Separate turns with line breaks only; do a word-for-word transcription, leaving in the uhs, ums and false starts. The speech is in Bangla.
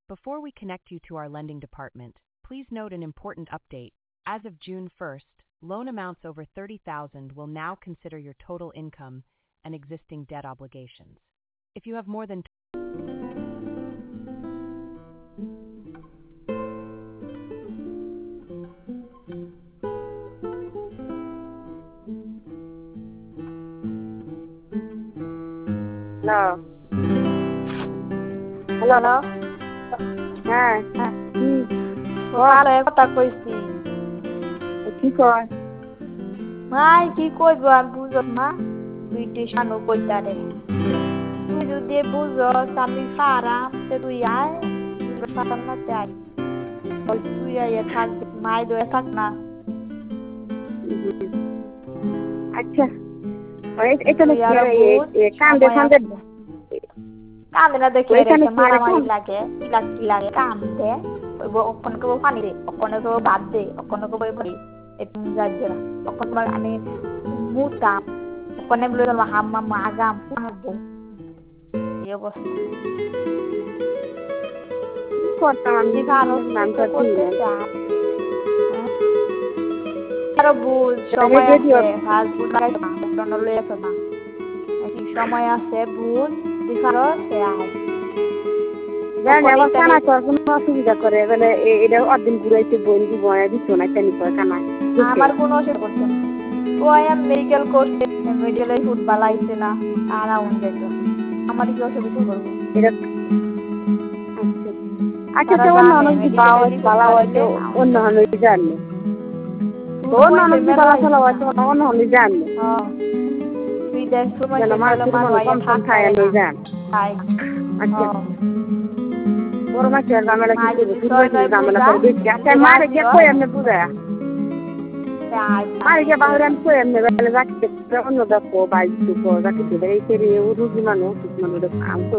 Before we connect you to our lending department, please note an important update. As of June first, loan amounts over thirty thousand dollars will now consider your total income and existing debt obligations. If you have more than
Hello.
Hello hello
হ্যাঁ
হ্যাঁ
কি
ভালো কথা কইছি
কি কয়
মাই কি কইব আমি বুঝত না তুই টিউশনও কইতারে তুই যদি বুঝস আমি খারাপ তে তুই আয় খারাপ না তে আয় ওই তুই আয় থাক মাই দয়ে থাক না
আচ্ছা এটা কান্দে কান্দে
কান্দে না দেখে রেখে মারামারি লাগে কিলা কি লাগে কান্দে ওই ওখানে কেউ পানি দে ওখানে কেউ ভাত দে ওখানে কেউ বই একটু যাচ্ছে না ওখানে আমি মুতাম ওখানে বলে হাম্মা মাগাম পাবো এই অবস্থা
করতাম
কি ভালো নাম করতে আরো বুঝ সময় আছে হাজ বুঝ লাগাইছো না দন্ড লইছো না কি সময় আছে বুঝ দিখারো সে আয়
জানি আমার কানা তো কোনো অসুবিধা করে বলে এটা অদিন ঘুরাইতে বই দিব দিত না কেন করে কানা
আমার কোনো অসুবিধা করছে না ও আই মেডিকেল কোর্স মেডিকেলে ফুড বালাইছে না আর আউন যেত আমার কি অসুবিধা করবে
এটা আচ্ছা তো অন্য অন্য বাবা বালা হয়তো অন্য অন্য জানে অন্য অন্য বালা চলা হয়তো অন্য অন্য জানে
হ্যাঁ তুই দেখ সময়
আমার আমার কম কম খায় লই যান আচ্ছা বড় মাছ জামেলা কি করবে জামেলা করে দেখি আচ্ছা মারে গিয়ে কই এমনি বুঝা মারে গিয়ে বাহিরে আমি কই এমনি বেলা রাখতে অন্য দেখো বাইক দেখো রাখতে এই সেরে রুগী মানুষ মানুষ কাম